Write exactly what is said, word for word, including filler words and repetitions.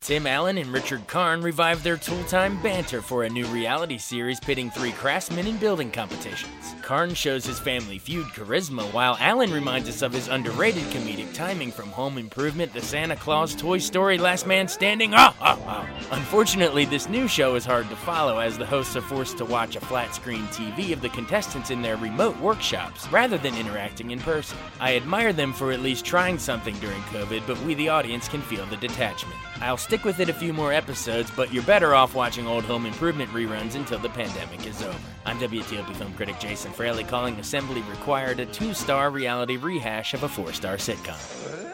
Tim Allen and Richard Karn revived their tool-time banter for a new reality series pitting three craftsmen in building competitions. Karn shows his Family Feud charisma, while Allen reminds us of his underrated comedic timing from Home Improvement, The Santa Claus, Toy Story, Last Man Standing. Ah, ah, ah. Unfortunately, this new show is hard to follow as the hosts are forced to watch a flat-screen T V of the contestants in their remote workshops rather than interacting in person. I admire them for at least trying something during COVID, but we the audience can feel the detachment. I'll stick with it a few more episodes, but you're better off watching old Home Improvement reruns until the pandemic is over. I'm W T O P film critic Jason Fraley calling Assembly Required a two-star reality rehash of a four-star sitcom.